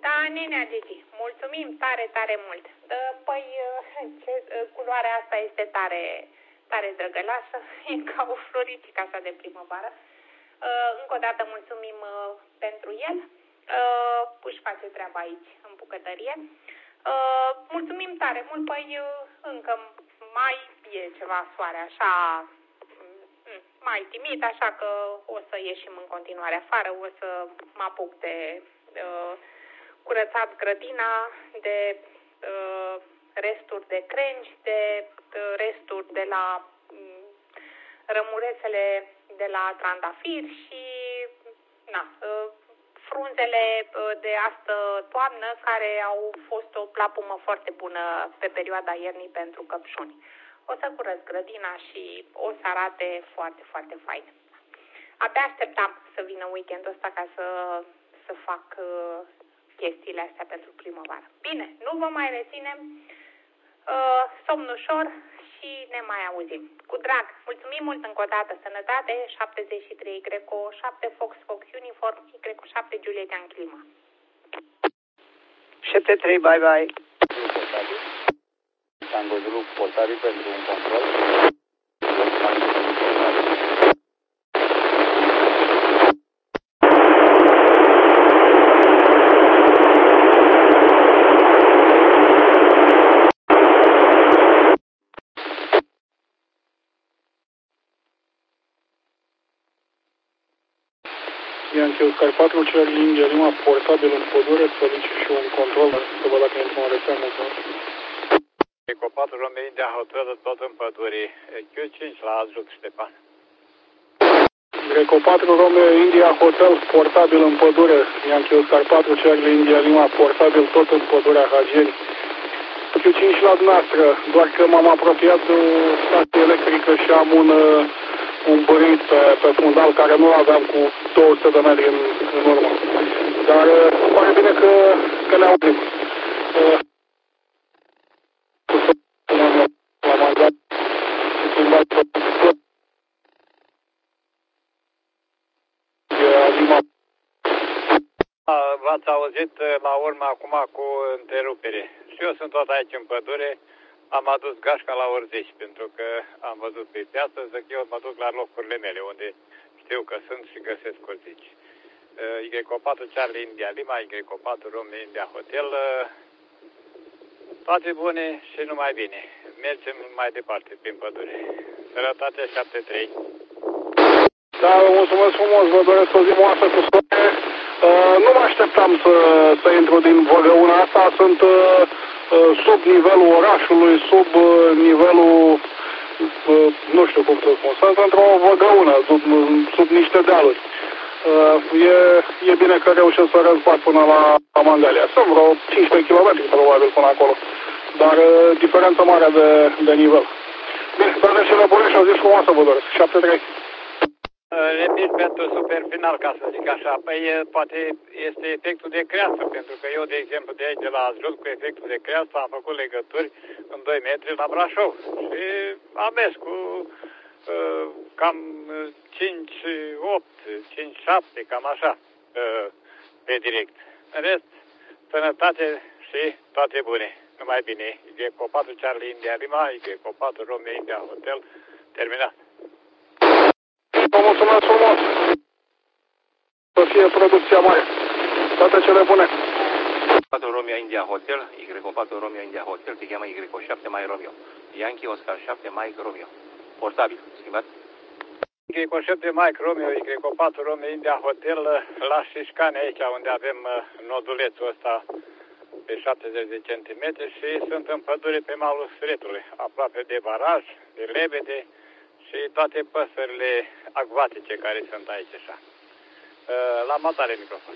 Da, Nenea Gigi, mulțumim tare, tare mult. Păi, culoarea asta este tare, tare drăgălașă, e ca o floricică așa de primăvară. Încă o dată mulțumim pentru el. Își face treaba aici, în bucătărie. Mulțumim tare mult, păi încă mai e ceva soare așa, mai timid, așa că o să ieșim în continuare afară, o să mă apuc de curățat grădina, de resturi de crengi, de resturi de la rămurețele de la trandafir și frunzele de astă toamnă care au fost o plapumă foarte bună pe perioada iernii pentru căpșuni. O să curăț grădina și o să arate foarte, foarte fain. Abia așteptam să vină weekendul ăsta ca să fac chestiile astea pentru primăvară. Bine, nu vă mai reținem. Somn ușor și ne mai auzim. Cu drag, mulțumim mult încă o dată. Sănătate, 73 Greco 7 Fox Uniform, Greco 7 Juliet în clima. 73, bye bye. Tango Zulu portabil pentru un control. Yankee Oscar 4, cer linia Lima, portabil în pădure, solicit și un control, să văd dacă intru în rețea, mulțumesc. Eco 4, Romeo India Hotel, tot în pădure, Q5 la Azlut, Ștepan. Greco 4, Romeo India Hotel, portabil în pădure, Yankee Oscar 4, cer linia Lima, portabil tot în pădurea Hageni. Q5 la dumneavoastră, doar că m-am apropiat de o stație electrică și am un bărit pe fundal care nu aveam cu 200 de metri în urmă. Dar pare bine că ne auzim. V-ați auzit la urmă acum cu întrerupere. Și eu sunt tot aici în pădure. Am adus gașca la orzici, pentru că am văzut pe piață, zic eu mă duc la locurile mele, unde știu că sunt și găsesc orzici. Y4 Charlie India Lima, Y4 Romeo India Hotel, toate bune și numai bine. Mergem mai departe prin pădure. Sănătate 73. Da, vă mulțumesc frumos, vă doresc o zi moasă cu soare. Nu mă așteptam să intru din văgăuna asta, sunt sub nivelul orașului, sub nivelul, nu știu cum să spun, sunt într-o văgăună, sub niște dealuri. E bine că reușesc să răzbat până la Mangalia. Sunt vreo 15 km probabil până acolo, dar diferență mare de nivel. Bine, toate cele bune și o zi frumoasă vă doresc. 7-3. Repet pentru super final, ca să zic așa. Păi poate este efectul de creasă, pentru că eu, de exemplu, de aici, de la Azlut, cu efectul de creasă, am făcut legături în 2 metri la Brașov. Și am mers cu cam 5-8, 5-7, cam așa, pe direct. În rest, sănătate și toate bune. Numai bine. Y4 Charlie India Lima, Y4 Romeo India Hotel, terminat. Vă mulțumesc frumos! Să fie producția mare. Toate cele bune! 4 Romeo India Hotel, Y4 Romeo India Hotel, te cheamă Y7 Mike Romeo. Yankee Oscar 7 Mike Romeo. Portabil, schimbat. Y7 Mike Romeo, Y4 Romeo India Hotel, la Șișcane aici, unde avem nodulețul ăsta pe 70 de centimetri și sunt în pădure pe malul Sretului, aproape de baraj, de lebede și toate păsările acvatice care sunt aici așa. La matare microfon.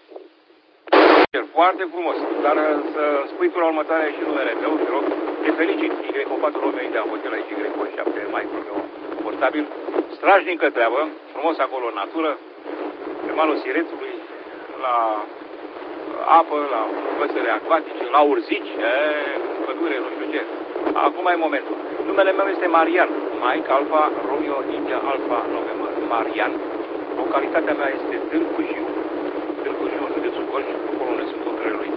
Foarte frumos, dar să spui tu la următoarea și numele tău, te rog, te felicit, Y4 Romeo India Hotel, aici Y7 Mike Romeo, portabil, strașnică treabă, frumos acolo în natură, pe malul Sirețului, la apă, la păsări acvatice, la urzici, pădure, nu știu ce. Acum e momentul. Numele meu este Marian, Mike Alfa Romeo India Alfa November, Marian. Localitatea mea este Târgu Jiu, județul Gorj, acolo unde sunt operele lui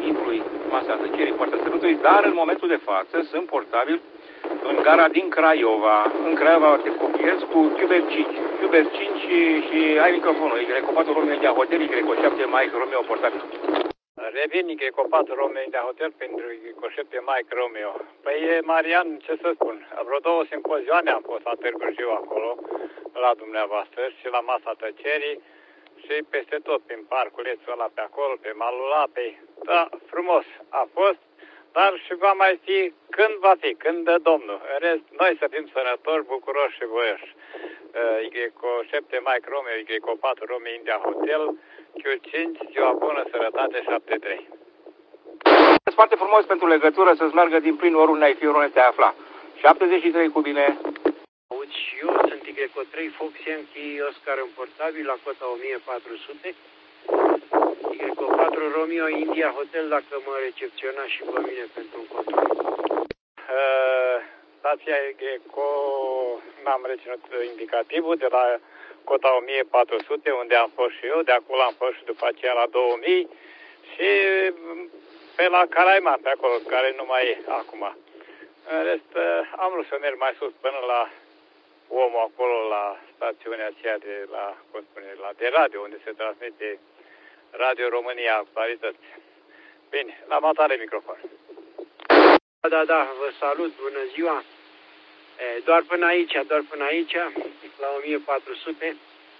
timpului, masa tăcerii, poarta sărutului, dar în momentul de față sunt portabil în gara din Craiova. În Craiova te copiez cu Cuber 5. Cuber 5 și ai microfonul. Y4 Romeo India Hotel, Y7 Mike Romeo portabil. Revin Y4 Romeo India Hotel pentru Y7 Mike Romeo. Păi, Marian, ce să spun, vreo 2 simpozioane am fost la Târgu Jiu acolo, la dumneavoastră și la masa tăcerii și peste tot, prin parculețul ăla pe acolo, pe malul apei. Da, frumos a fost, dar și va mai fi când va fi, când dă Domnul. În rest, noi să fim sănătoși, bucuroși și voioși. Y7 Mike Romeo, Y4 Romeo India Hotel, Q5, ziua bună, sănătate, 73. Foarte frumos pentru legătură să-ți meargă din plin oriunde ai fi, oriunde te afla. 73 cu bine. Auzi și eu, sunt Y3 Fox Yankee Oscar în portabil la cota 1400. Y4 Romeo India Hotel dacă mă recepționa și pe mine pentru un control. Stația Eco, n-am reținut indicativul, de la cota 1400, unde am fost și eu, de acolo am fost și după aceea la 2000 și pe la Caraima, pe acolo, care nu mai e acum. În rest, am vrut să merg mai sus până la omul acolo, la stațiunea aceea de la, cum spune, de radio, unde se transmite Radio România Actualități. Bine, la matare microfon. Da, vă salut, bună ziua. Doar până aici, la 1400,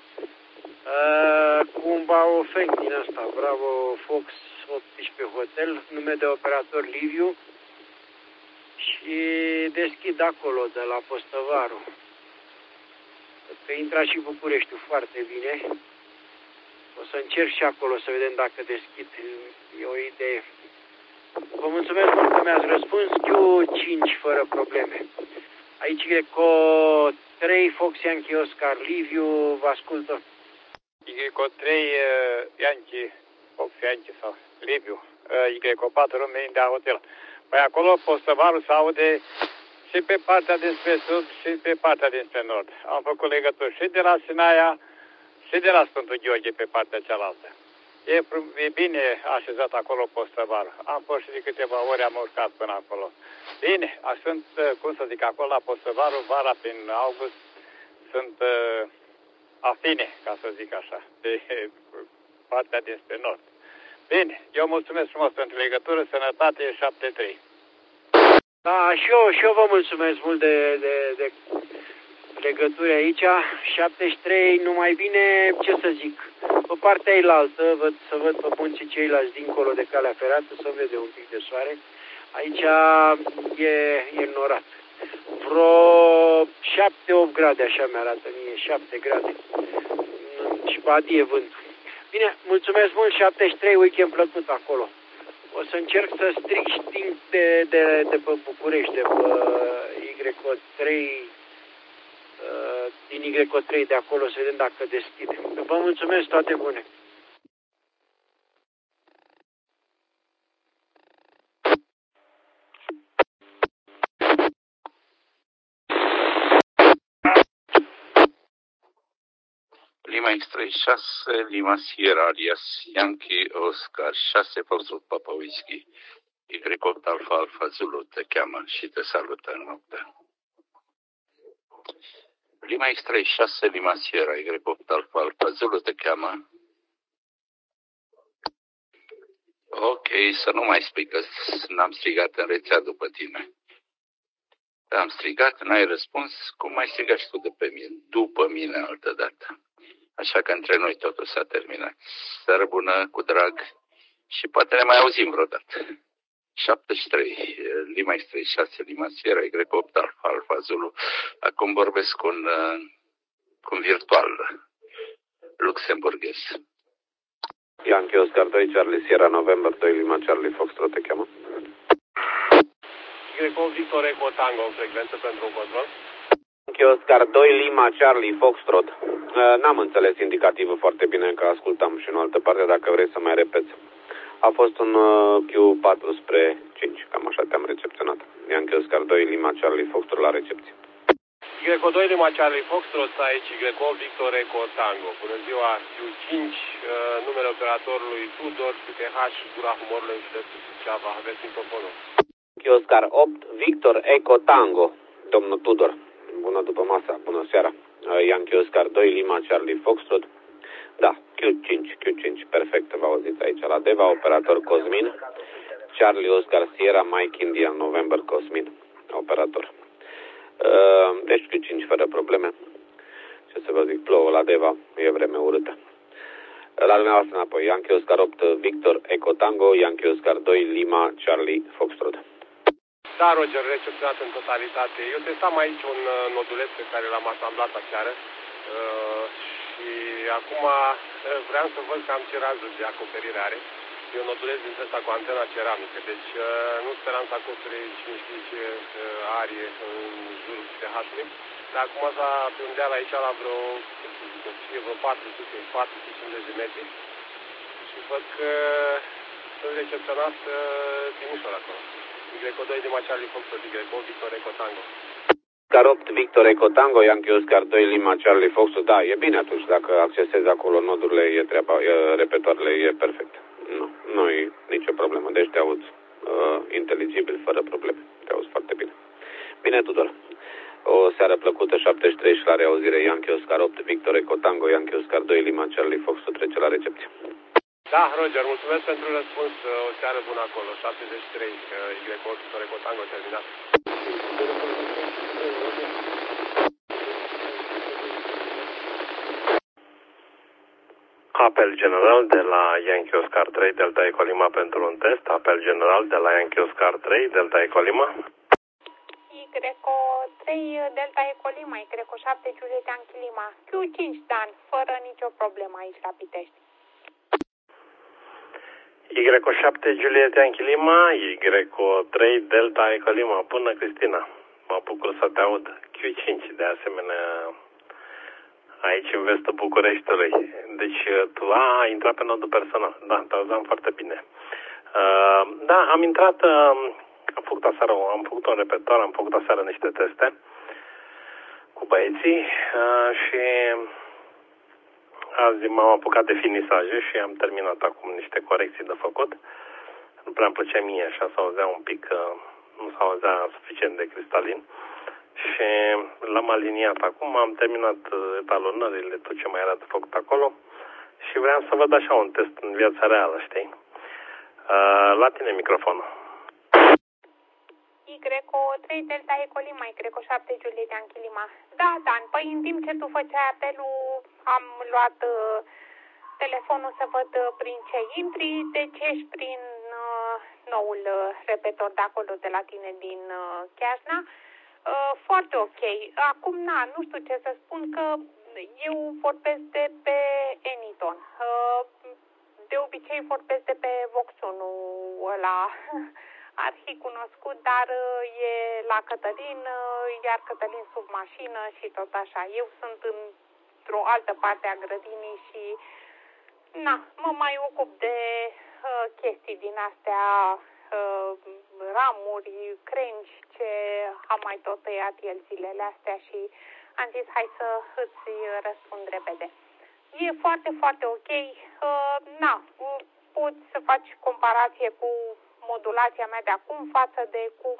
cu un baofeng din asta, Bravo Fox 18 Hotel, nume de operator Liviu, și deschid acolo de la Postăvaru. Că intra și Bucureștiul foarte bine. O să încerc și acolo să vedem dacă deschid. E o idee. Vă mulțumesc mult că mi-ați răspuns. Q5 fără probleme. Aici Y3 Fox Yankee Oscar Liviu, vă ascultă. Y3 Yankee Fox Yankee sau Liviu, Y4 Romeo India Hotel. Păi acolo Postăvarul se aude și pe partea dinspre sud și pe partea dinspre nord. Am făcut legături și de la Sinaia și de la Sfântul Gheorghe pe partea cealaltă. E bine așezat acolo Postăvarul. Am fost și de câteva ori, am urcat până acolo. Bine, sunt, cum să zic, acolo la Postăvarul, vara prin august, sunt afine, ca să zic așa, de partea dinspre nord. Bine, eu mulțumesc frumos pentru legătură, sănătate, 73. Da, și eu vă mulțumesc mult de legături aici. 73, numai bine, ce să zic, pe partea ailaltă, să văd pe munții ceilalți dincolo de calea ferată, să vede un pic de soare. Aici e norat. Vreo 7-8 grade, așa mi-arată mie, 7 grade. Și badie vântul. Bine, mulțumesc mult, 73, weekend plăcut acolo. O să încerc să stric știind de pe București, de pe Y3, din Y3 de acolo, să vedem dacă deschide. Vă mulțumesc, toate bune! Lima X36, Lima Sierra, alias Yankee Oscar 6 Foxtrot Papa Whisky, Y8 Alfa Alfa Zulu te cheamă și te salută în noapte. Lima X36, Lima Sierra, Y8 Alfa Alfa Zulu te cheamă. Ok, să nu mai spui că n-am strigat în rețea după tine. Am strigat, n-ai răspuns, cum mai strigat și tu după mine altă dată. Așa că între noi totul s-a terminat. Seară bună, cu drag și poate ne mai auzim vreodată. 73, Lima X36, Lima Sierra, Y8 Alfa Alfa Zulu. Acum vorbesc cu un virtual luxemburghez. Yankee Oscar 2, Charlie Sierra, November 2, Lima Charlie Foxtrot te cheamă. Y8 Victor Eco Tango, frecvență pentru un control. Yankee Oscar 2, Lima Charlie Foxtrot. N-am înțeles indicativul foarte bine, că ascultam și în altă parte, dacă vrei să mai repeți. A fost un Q4 spre 5, cam așa te-am recepționat. Yankee Oscar 2, Lima Charlie Foxtrot la recepție. Y2 Lima Charlie Foxtrot, aici Y8 Victor Eco Tango. Bună ziua, Q5, numele operatorului Tudor, QTH, Gura Humorului în județul Suceava. Aveți microfonul. Oscar 8 Victor Eco Tango, domnul Tudor. Bună după masa, bună seara. Yankee Oscar 2 Lima Charlie Foxtrot. Da, Q5, perfect, vă auziți aici la Deva, operator Cosmin. Charlie Oscar Sierra Mike India November Cosmin, operator. Deci Q5 fără probleme. Ce să vă zic, plouă la Deva, e vreme urâtă. La dumneavoastră înapoi, Yankee Oscar 8 Victor Eco Tango, Yankee Oscar 2 Lima Charlie Foxtrot. Da, Roger, recepționat în totalitate. Eu testam aici un noduleț pe care l-am asamblat aseară și acum vreau să văd cam ce razuri de acoperire are. E un noduleț dintre ăsta cu antena ceramică, deci nu speram să acopere cine știe ce arie în jurul TH-ului, dar acum s-a pe un deal aici la vreo 450 de metri și văd că sunt recepționat din ușor acolo. Y2 Lima Charlie Foxtrot, Y8 Victor Eco Tango. Oscar 8 Victor Eco Tango, Yankee Oscar 2 Lima Charlie Foxtrot. Da, e bine atunci, dacă accesezi acolo nodurile, e treaba, repetoarele, e perfect. Nu e nicio problemă, deci te auzi inteligibil, fără probleme. Te auzi foarte bine. Bine, Tudor. O seară plăcută, 73 și la reauzire, Yankee Oscar 8 Victor Eco Tango, Yankee Oscar 2 Lima Charlie Foxtrot, trece la recepție. Da, Roger, mulțumesc pentru răspuns. O seară bună acolo. 73, Y8 Victor Eco Tango, terminat. Apel general de la Yankee Oscar 3 Delta Eco Lima pentru un test. Apel general de la Yankee Oscar 3 Delta Eco Lima. Y3 Delta Eco Lima, Y7 Juliet Yankee Lima. Q5 Dan, fără nicio problemă aici la Pitești. Y7 Juliet Yankee Lima, Y3 Delta Eco Lima. Bună, Cristina. Mă bucur să te aud. Q5, de asemenea, aici în vestul Bucureștiului. Deci tu ai intrat pe nodul personal. Da, te auzeam foarte bine. Da, am intrat, am făcut un repertor, am făcut aseară niște teste cu băieții și azi m-am apucat de finisaje și am terminat acum niște corecții de făcut. Nu prea îmi plăcea mie, așa s-a auzea un pic, nu s-a auzea suficient de cristalin. Și l-am aliniat acum, am terminat etalonările, tot ce mai era de făcut acolo și vreau să văd așa un test în viața reală, știi? La tine microfonul. Y3 Delta Eco Lima, Y7 Juliet Yankee Lima. Da, Dan, păi în timp ce tu făceai apelul, am luat telefonul să văd prin ce intri, deci ești prin noul repetor de acolo de la tine din Chiajna. Foarte ok. Acum, nu știu ce să spun, că eu vorbesc de pe Anyton. De obicei vorbesc de pe Vox-ul ăla arhicunoscut, dar e la Cătălin, iar Cătălin sub mașină și tot așa. Eu sunt într-o altă parte a grădinii și mă mai ocup de chestii din astea, ramuri, crengi, ce am mai tot tăiat el zilele astea și am zis hai să îți răspund repede. E foarte, foarte ok. Poți să faci comparație cu modulația mea de acum față de cum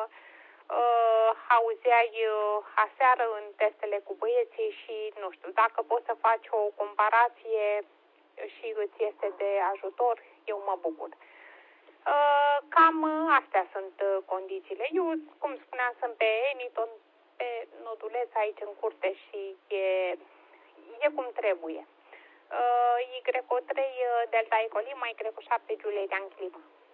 auzeai aseară în testele cu băieții și nu știu, dacă poți să faci o comparație și îți este de ajutor, eu mă bucur. Cam astea sunt condițiile. Eu, cum spuneam, sunt pe Anyton, pe noduleț aici în curte și e cum trebuie. Y3 Delta Eco Lima, Y7 Juliet Yankee Lima.